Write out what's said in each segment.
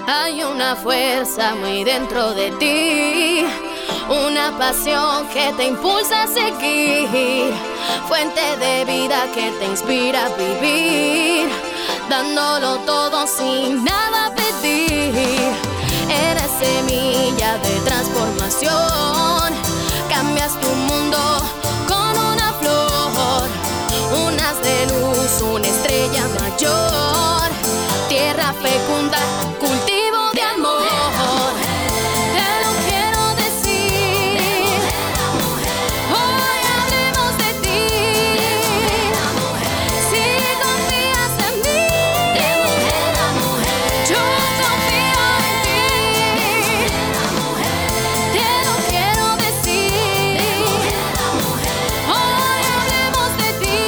Hay una fuerza muy dentro de ti, una pasión que te impulsa a seguir, fuente de vida que te inspira a vivir, dándolo todo sin nada pedir. Eres semilla de transformación, cambias tu mundo con una flor, un haz de luz, una estrella mayor, tierra fecunda, cultivo de amor. Te lo quiero decir, hoy hablemos de ti. Si confías en mí, yo confío en ti. Te lo quiero decir, hoy hablemos de ti.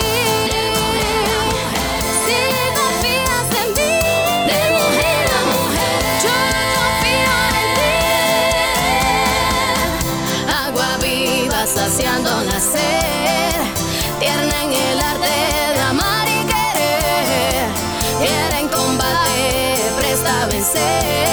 Si confías en mí, yo confío en ti. Agua viva saciando la sed, tierna en el arte de amar y querer, fiera en combate, presta a vencer.